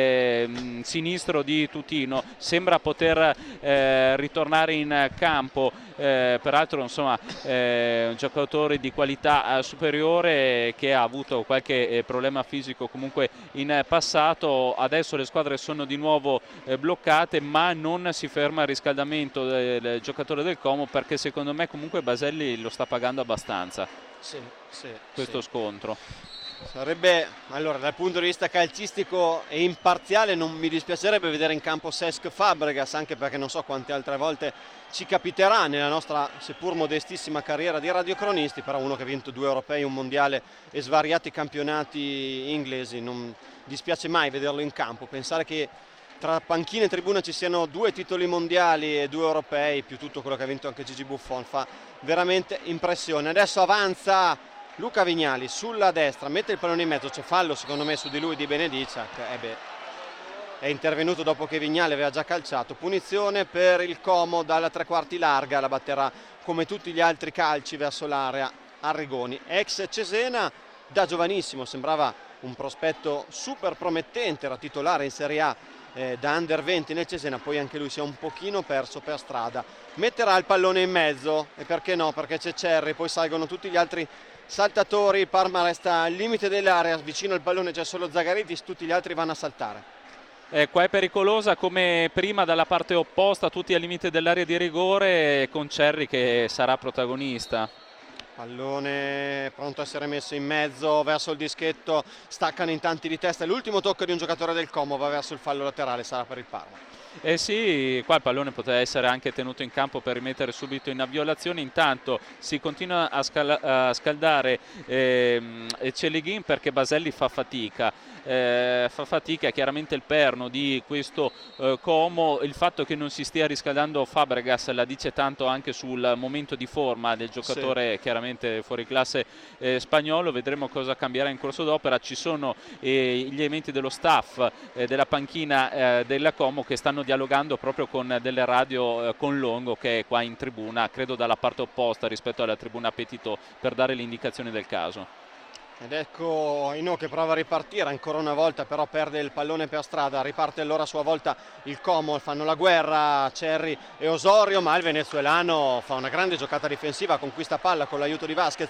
eh, sinistro di Tutino, sembra poter eh, ritornare in campo, eh, peraltro insomma eh, un giocatore di qualità eh, superiore che ha avuto qualche eh, problema fisico comunque in passato. Adesso le squadre sono di nuovo eh, bloccate, ma non si ferma il riscaldamento del giocatore del Como, perché secondo me comunque Baselli lo sta pagando abbastanza sì, sì, questo sì. scontro. Sarebbe, allora, dal punto di vista calcistico e imparziale non mi dispiacerebbe vedere in campo Cesc Fabregas, anche perché non so quante altre volte ci capiterà nella nostra seppur modestissima carriera di radiocronisti, però uno che ha vinto due europei, un mondiale e svariati campionati inglesi, non dispiace mai vederlo in campo. Pensare che tra panchina e tribuna ci siano due titoli mondiali e due europei, più tutto quello che ha vinto anche Gigi Buffon, fa veramente impressione. Adesso avanza Luca Vignali sulla destra, mette il pallone in mezzo, c'è fallo secondo me su di lui di Benedicia, che eh beh, è intervenuto dopo che Vignali aveva già calciato. Punizione per il Como dalla tre quarti larga, la batterà come tutti gli altri calci verso l'area Arrigoni. Ex Cesena, da giovanissimo sembrava un prospetto super promettente, era titolare in Serie A eh, da under venti nel Cesena, poi anche lui si è un pochino perso per strada. Metterà il pallone in mezzo, e perché no, perché c'è Cerri, poi salgono tutti gli altri saltatori. Il Parma resta al limite dell'area, vicino al pallone c'è solo Zagaritis, tutti gli altri vanno a saltare. Eh, qua è pericolosa come prima dalla parte opposta, tutti al limite dell'area di rigore, con Cerri che sarà protagonista. Pallone pronto a essere messo in mezzo verso il dischetto, staccano in tanti di testa, l'ultimo tocco di un giocatore del Como va verso il fallo laterale, sarà per il Parma. Eh sì, qua il pallone poteva essere anche tenuto in campo per rimettere subito in violazione. Intanto si continua a, scal a scaldare ehm, Celeghin, perché Baselli fa fatica. Eh, fa fatica chiaramente il perno di questo eh, Como. Il fatto che non si stia riscaldando Fabregas la dice tanto anche sul momento di forma del giocatore, sì, chiaramente fuori classe eh, spagnolo. Vedremo cosa cambierà in corso d'opera. Ci sono eh, gli elementi dello staff eh, della panchina eh, della Como che stanno dialogando proprio con delle radio eh, con Longo, che è qua in tribuna, credo dalla parte opposta rispetto alla tribuna Petito, per dare l'indicazione del caso. Ed ecco Ino che prova a ripartire ancora una volta, però perde il pallone per strada. Riparte allora a sua volta il Como, fanno la guerra Cerri e Osorio, ma il venezuelano fa una grande giocata difensiva, conquista palla con l'aiuto di Vasquez,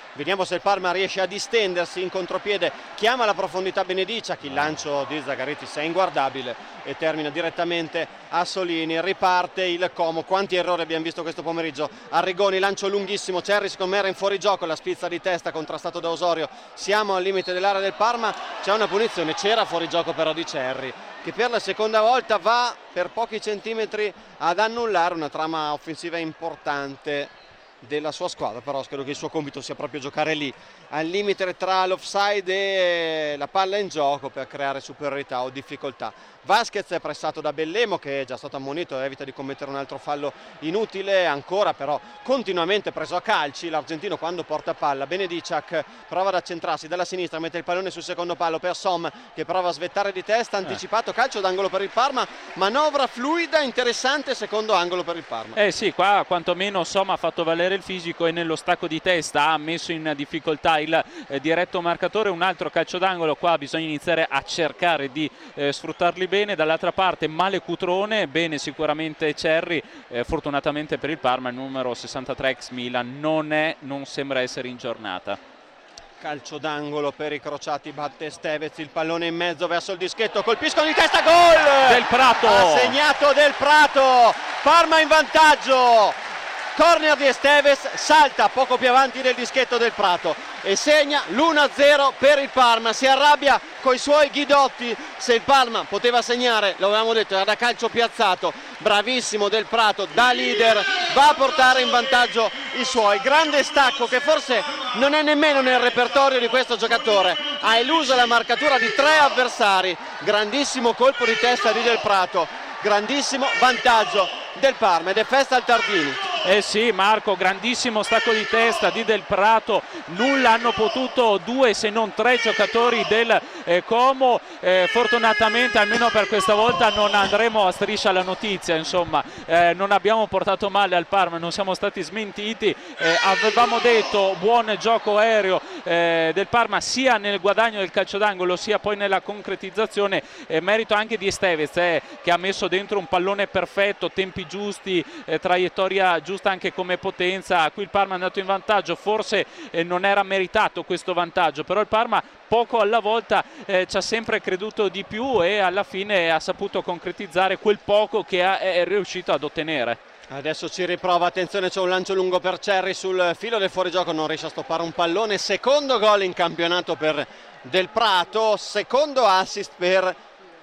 Vediamo se il Parma riesce a distendersi in contropiede, chiama la profondità Benediciak, il lancio di Zagaritis è inguardabile e termina direttamente a Solini. Riparte il Como, quanti errori abbiamo visto questo pomeriggio. Arrigoni, lancio lunghissimo, Cerri secondo me era in fuorigioco, la spizza di testa contrastato da Osorio. Siamo al limite dell'area del Parma, c'è una punizione, c'era fuorigioco però di Cerri, che per la seconda volta va per pochi centimetri ad annullare una trama offensiva importante della sua squadra, però credo che il suo compito sia proprio giocare lì al limite tra l'offside e la palla in gioco per creare superiorità o difficoltà. Vasquez è pressato da Bellemo, che è già stato ammonito e evita di commettere un altro fallo inutile, ancora però continuamente preso a calci l'argentino quando porta palla. Benediciak prova ad accentrarsi dalla sinistra, mette il pallone sul secondo palo per Som, che prova a svettare di testa, anticipato, calcio d'angolo per il Parma, manovra fluida, interessante, secondo angolo per il Parma. Eh sì, qua quantomeno Som ha fatto valere il fisico e nello stacco di testa ha messo in difficoltà il eh, diretto marcatore. Un altro calcio d'angolo, qua bisogna iniziare a cercare di eh, sfruttarli bene. Dall'altra parte male Cutrone, bene sicuramente Cerri, eh, fortunatamente per il Parma il numero sessantatré ex Milan non è, non sembra essere in giornata. Calcio d'angolo per i crociati, batte Stevez, il pallone in mezzo verso il dischetto, colpiscono di testa, gol! Del Prato! Ha segnato Del Prato, Parma in vantaggio! Corner di Esteves, salta poco più avanti del dischetto del Prato e segna l'uno a zero per il Parma. Si arrabbia coi suoi Ghidotti, se il Parma poteva segnare, lo avevamo detto, era da calcio piazzato. Bravissimo Del Prato, da leader, va a portare in vantaggio i suoi. Grande stacco che forse non è nemmeno nel repertorio di questo giocatore, ha eluso la marcatura di tre avversari. Grandissimo colpo di testa di Del Prato, grandissimo vantaggio del Parma ed è festa al Tardini. Eh sì Marco, grandissimo stacco di testa di Del Prato, nulla hanno potuto due se non tre giocatori del eh, Como, eh, fortunatamente almeno per questa volta non andremo a striscia la notizia, insomma eh, non abbiamo portato male al Parma, non siamo stati smentiti, eh, avevamo detto buon gioco aereo eh, del Parma sia nel guadagno del calcio d'angolo sia poi nella concretizzazione, eh, merito anche di Estevez eh, che ha messo dentro un pallone perfetto, tempi giusti, eh, traiettoria giusta anche come potenza. Qui il Parma è andato in vantaggio, forse eh, non era meritato questo vantaggio, però il Parma poco alla volta eh, ci ha sempre creduto di più e alla fine ha saputo concretizzare quel poco che ha, è riuscito ad ottenere. Adesso ci riprova, attenzione, c'è un lancio lungo per Cerri sul filo del fuorigioco, non riesce a stoppare un pallone. Secondo gol in campionato per Del Prato, secondo assist per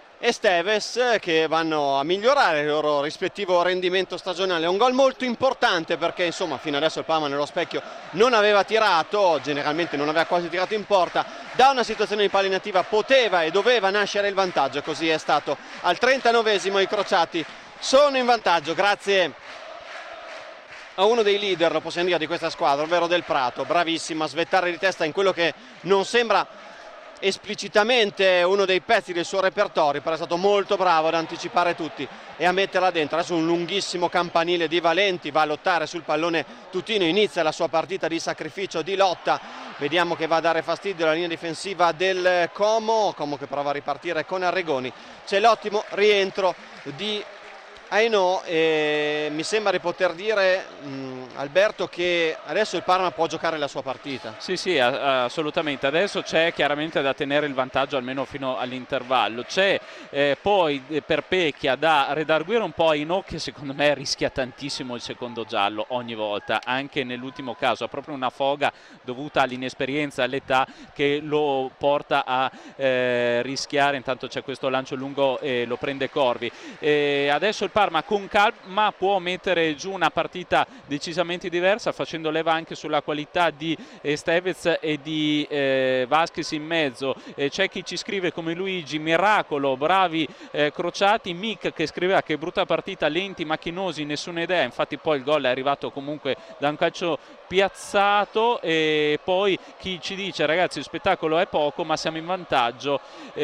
Esteves, che vanno a migliorare il loro rispettivo rendimento stagionale. È un gol molto importante perché insomma fino adesso il Parma nello specchio non aveva tirato, generalmente non aveva quasi tirato in porta. Da una situazione di palla inattiva poteva e doveva nascere il vantaggio, così è stato. Al trentanovesimo i crociati sono in vantaggio grazie a uno dei leader, lo possiamo dire, di questa squadra, ovvero Del Prato, bravissimo a svettare di testa in quello che non sembra esplicitamente uno dei pezzi del suo repertorio, però è stato molto bravo ad anticipare tutti e a metterla dentro. Adesso un lunghissimo campanile di Valenti, va a lottare sul pallone Tutino, inizia la sua partita di sacrificio, di lotta. Vediamo che va a dare fastidio alla linea difensiva del Como, Como che prova a ripartire con Arrigoni. C'è l'ottimo rientro di Aino e mi sembra di poter dire mh, Alberto che adesso il Parma può giocare la sua partita. Sì sì assolutamente, adesso c'è chiaramente da tenere il vantaggio almeno fino all'intervallo, c'è eh, poi per Pecchia da redarguire un po' Aino che secondo me rischia tantissimo il secondo giallo ogni volta, anche nell'ultimo caso ha proprio una foga dovuta all'inesperienza, all'età che lo porta a eh, rischiare. Intanto c'è questo lancio lungo e lo prende Corvi e adesso il Parma con calma può mettere giù una partita decisamente diversa, facendo leva anche sulla qualità di Estevez e di eh, Vasquez in mezzo. Eh, c'è chi ci scrive come Luigi, miracolo, bravi eh, crociati. Mick che scriveva che brutta partita, lenti, macchinosi, nessuna idea, infatti poi il gol è arrivato comunque da un calcio piazzato. E poi chi ci dice ragazzi il spettacolo è poco ma siamo in vantaggio,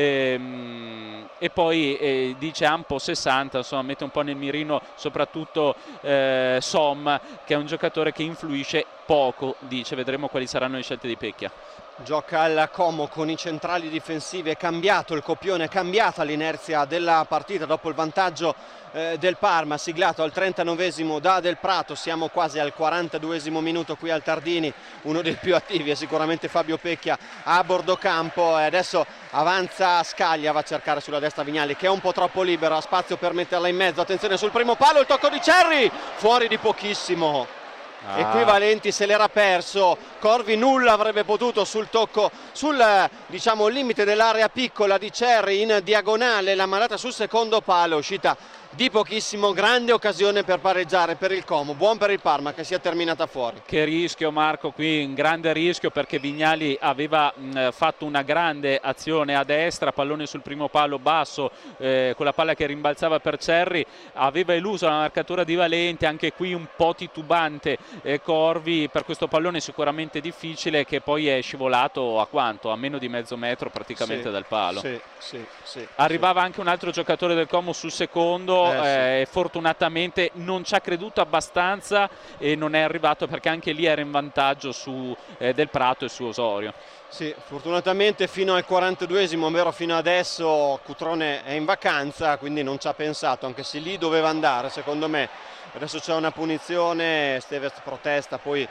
ehm, e poi eh, dice Ampo sessanta, insomma mette un po' nel mirino soprattutto eh, Som, che è un giocatore che influisce poco, dice. Vedremo quali saranno le scelte di Pecchia. Gioca al Como con i centrali difensivi, è cambiato il copione, è cambiata l'inerzia della partita dopo il vantaggio eh, del Parma, siglato al trentanovesimo da Del Prato. Siamo quasi al quarantaduesimo minuto qui al Tardini, uno dei più attivi è sicuramente Fabio Pecchia a bordo campo, e adesso avanza Scaglia, va a cercare sulla destra Vignali che è un po' troppo libero, ha spazio per metterla in mezzo, attenzione sul primo palo, il tocco di Cerri, fuori di pochissimo. Ah. E qui Valenti se l'era perso, Corvi nulla avrebbe potuto sul tocco, sul diciamo limite dell'area piccola di Cerri in diagonale, la mandata sul secondo palo, uscita di pochissimo, grande occasione per pareggiare per il Como, buon per il Parma che sia terminata fuori. Che rischio Marco, qui un grande rischio perché Vignali aveva mh, fatto una grande azione a destra, pallone sul primo palo basso, eh, con la palla che rimbalzava per Cerri, aveva eluso la marcatura di Valenti, anche qui un po' titubante eh, Corvi per questo pallone sicuramente difficile, che poi è scivolato a quanto? A meno di mezzo metro praticamente sì, dal palo. Sì, sì, sì, Arrivava sì. anche un altro giocatore del Como sul secondo, Eh, sì. eh, fortunatamente non ci ha creduto abbastanza e non è arrivato perché anche lì era in vantaggio su eh, Del Prato e su Osorio. Sì, fortunatamente fino al quarantaduesimo, ovvero fino adesso, Cutrone è in vacanza, quindi non ci ha pensato, anche se lì doveva andare secondo me. Adesso c'è una punizione, Stevez protesta, poi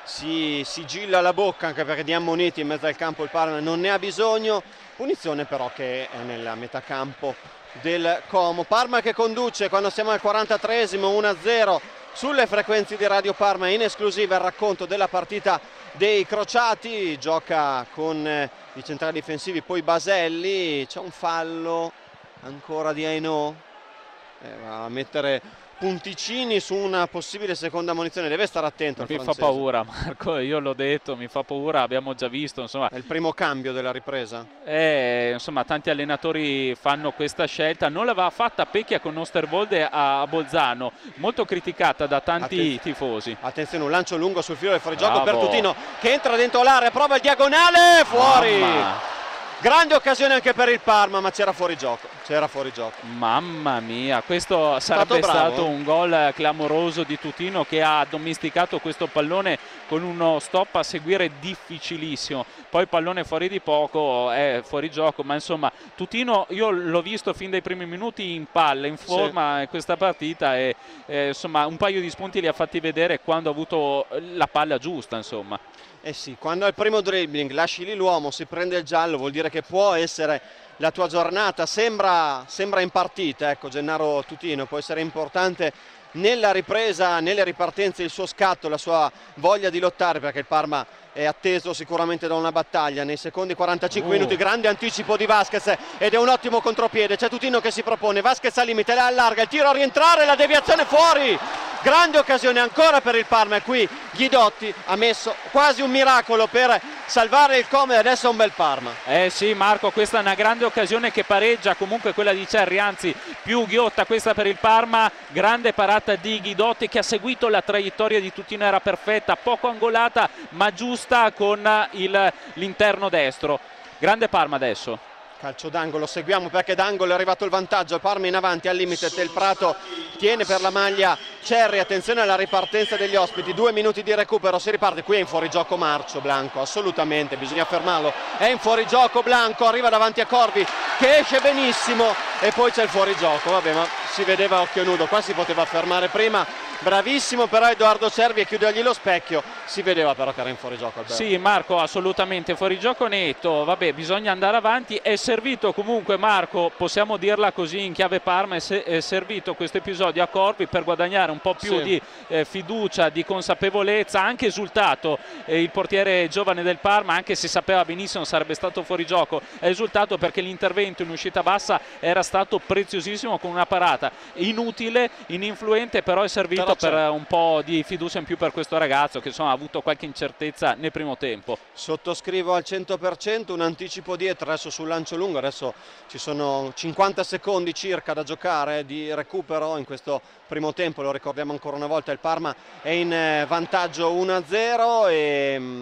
si sigilla la bocca anche perché di ammoniti in mezzo al campo il Parma non ne ha bisogno, punizione però che è nella metà campo del Como. Parma che conduce quando siamo al quarantatreesimo, uno a zero sulle frequenze di Radio Parma, in esclusiva il racconto della partita dei crociati, gioca con eh, i centrali difensivi, poi Baselli, c'è un fallo ancora di Aino, eh, va a mettere punticini su una possibile seconda munizione, deve stare attento. Mi fa paura Marco, io l'ho detto, mi fa paura, abbiamo già visto, insomma. È il primo cambio della ripresa. Eh, insomma, tanti allenatori fanno questa scelta, non l'aveva fatta Pecchia con Osterwolde a Bolzano, molto criticata da tanti Attenzione. tifosi. Attenzione, un lancio lungo sul filo del fuorigioco per Tutino che entra dentro l'area, prova il diagonale, fuori. Mamma. Grande occasione anche per il Parma, ma c'era fuori gioco, c'era fuori gioco. Mamma mia, questo sarebbe stato, stato un gol clamoroso di Tutino che ha addomesticato questo pallone con uno stop a seguire difficilissimo. Poi pallone fuori di poco, è fuori gioco, ma insomma Tutino io l'ho visto fin dai primi minuti in palla, in forma in sì. questa partita e eh, insomma un paio di spunti li ha fatti vedere quando ha avuto la palla giusta, insomma. Eh sì, quando al primo dribbling lasci lì l'uomo, si prende il giallo, vuol dire che può essere la tua giornata, sembra, sembra in partita, ecco, Gennaro Tutino può essere importante nella ripresa, nelle ripartenze, il suo scatto, la sua voglia di lottare, perché il Parma è atteso sicuramente da una battaglia. Nei secondi quarantacinque uh. minuti grande anticipo di Vasquez ed è un ottimo contropiede, c'è Tutino che si propone, Vasquez al limite, la allarga, il tiro a rientrare, la deviazione fuori. Grande occasione ancora per il Parma e qui Ghidotti ha messo quasi un miracolo per salvare il Como e adesso è un bel Parma. Eh sì Marco, questa è una grande occasione che pareggia comunque quella di Cerri, anzi più Ghiotta questa per il Parma, grande parata di Ghidotti che ha seguito la traiettoria di Tutino, era perfetta, poco angolata ma giusta con l'interno destro. Grande Parma adesso. Calcio d'angolo, seguiamo perché d'angolo è arrivato il vantaggio, Parma in avanti al limite, Del Prato tiene per la maglia Cerri, attenzione alla ripartenza degli ospiti, due minuti di recupero, si riparte, qui è in fuorigioco Marcio Blanco, assolutamente, bisogna fermarlo, è in fuorigioco Blanco, arriva davanti a Corvi che esce benissimo e poi c'è il fuorigioco, vabbè ma si vedeva a occhio nudo, qua si poteva fermare prima, bravissimo però Edoardo Cervi a chiudergli lo specchio, si vedeva però che era in fuorigioco. Alberto. Sì Marco, assolutamente fuorigioco netto, vabbè bisogna andare avanti, è servito comunque Marco, possiamo dirla così in chiave Parma, è, se è servito questo episodio a Corvi per guadagnare un po' più sì. di eh, fiducia, di consapevolezza, ha anche esultato eh, il portiere giovane del Parma, anche se sapeva benissimo sarebbe stato fuorigioco, è esultato perché l'intervento in uscita bassa era stato preziosissimo con una parata inutile, ininfluente, però è servito però per un po' di fiducia in più per questo ragazzo che insomma ha avuto qualche incertezza nel primo tempo. Sottoscrivo al cento per cento, un anticipo dietro adesso sul lancio lungo, adesso ci sono cinquanta secondi circa da giocare di recupero in questo primo tempo, lo ricordiamo ancora una volta, il Parma è in vantaggio uno a zero e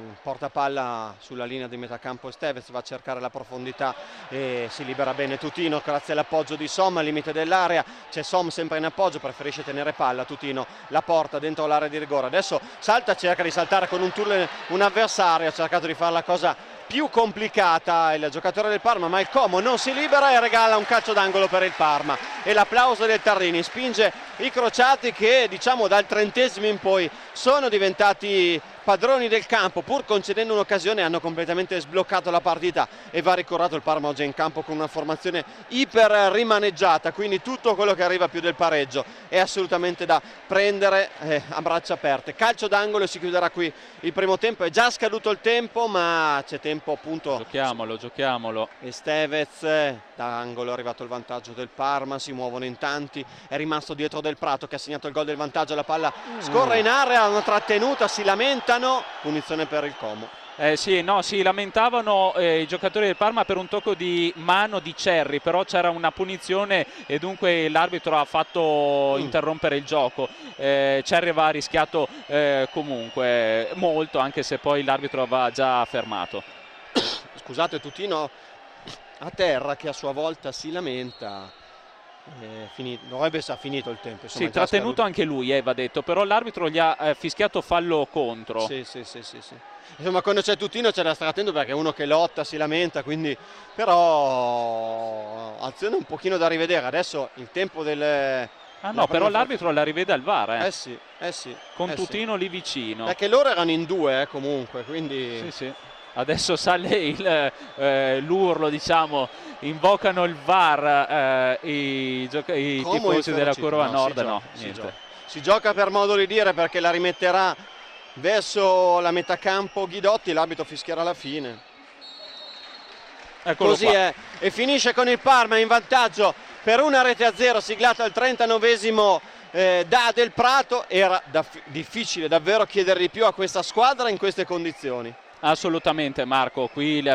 porta palla sulla linea di metacampo Estevez, va a cercare la profondità e si libera bene Tutino grazie all'appoggio di Som al limite dell'area. C'è Som sempre in appoggio, preferisce tenere palla, Tutino la porta dentro l'area di rigore, adesso salta, cerca di saltare con un tulle un avversario, ha cercato di fare la cosa più complicata il giocatore del Parma, ma il Como non si libera e regala un calcio d'angolo per il Parma. E l'applauso del Tarrini spinge i crociati che, diciamo, dal trentesimo in poi sono diventati padroni del campo, pur concedendo un'occasione hanno completamente sbloccato la partita e va ricordato il Parma oggi è in campo con una formazione iper rimaneggiata, quindi tutto quello che arriva più del pareggio è assolutamente da prendere eh, a braccia aperte. Calcio d'angolo e si chiuderà qui il primo tempo, è già scaduto il tempo ma c'è tempo appunto. Giochiamolo, giochiamolo. Estevez, da angolo è arrivato il vantaggio del Parma, si muovono in tanti, è rimasto dietro Del Prato che ha segnato il gol del vantaggio, la palla scorre in area, una trattenuta, si lamentano, punizione per il Como. Eh sì, no, si lamentavano eh, i giocatori del Parma per un tocco di mano di Cerri, però c'era una punizione e dunque l'arbitro ha fatto mm. interrompere il gioco. Eh, Cerri aveva rischiato eh, comunque molto, anche se poi l'arbitro aveva già fermato. Scusate, Tutino a terra che a sua volta si lamenta. Eh, finito, dovrebbe essere finito il tempo, insomma, sì, trattenuto anche lui, eh, va detto, però l'arbitro gli ha eh, fischiato fallo contro. Sì, sì, sì, sì, sì. Insomma, quando c'è Tutino c'è da stare attento perché è uno che lotta, si lamenta, quindi però azione un pochino da rivedere. Adesso il tempo del ah no, però l'arbitro la rivede al V A R, eh, eh sì, eh sì, con eh Tutino sì. lì vicino, perché loro erano in due eh, comunque, quindi sì, sì. Adesso sale il, eh, l'urlo, diciamo, invocano il V A R eh, i, i tifosi della curva no, nord, si no, gioca, niente. Si gioca. si gioca per modo di dire perché la rimetterà verso la metacampo Ghidotti, l'arbitro fischierà alla fine. Eccolo Così qua. è, e finisce con il Parma in vantaggio per una rete a zero, siglata al trentanovesimo eh, da Del Prato. Era da, difficile davvero chiedere di più a questa squadra in queste condizioni. Assolutamente Marco, qui il